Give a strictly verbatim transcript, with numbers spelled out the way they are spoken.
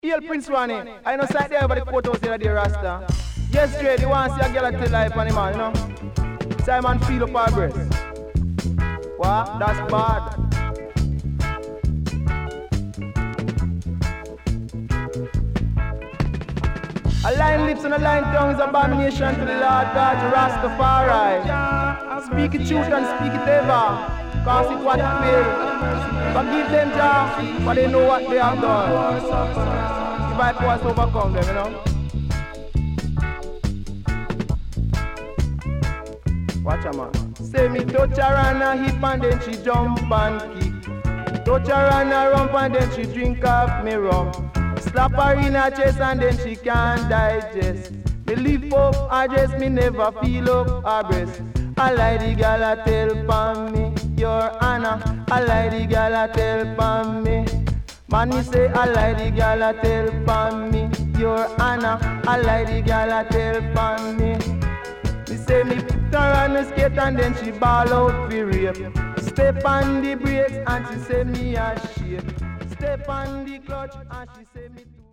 Hail Prince Ronnie. I know side there over the courthouse there, the Rasta. Yes, straight, you want to see a girl at the life on the man, you know? Simon feel up her breast. What? That's bad. A lying lips and a lying tongue is abomination to the Lord God, to Rastafari. Speak it truth and speak it ever. Cause it what it will. Forgive them, Jah, but they know what they have done. If I was overcome them, you know. Watch a man. Say me touch her on her hip and then she jump and kick. Touch her on her rump and then she drink off me rum. Slap her in her chest and then she can't digest. Me lift up her dress, me never feel up her breast. I like the gal a tell pan me, your Anna. I like the gal a tell pan me. Man, me say I like the gal a tell pan me, your Anna. I like the gal a tell pan me. Me say me put her on the skate and then she ball out for rape. Step on the brakes and she say me a shake. Step on the clutch and she say me too.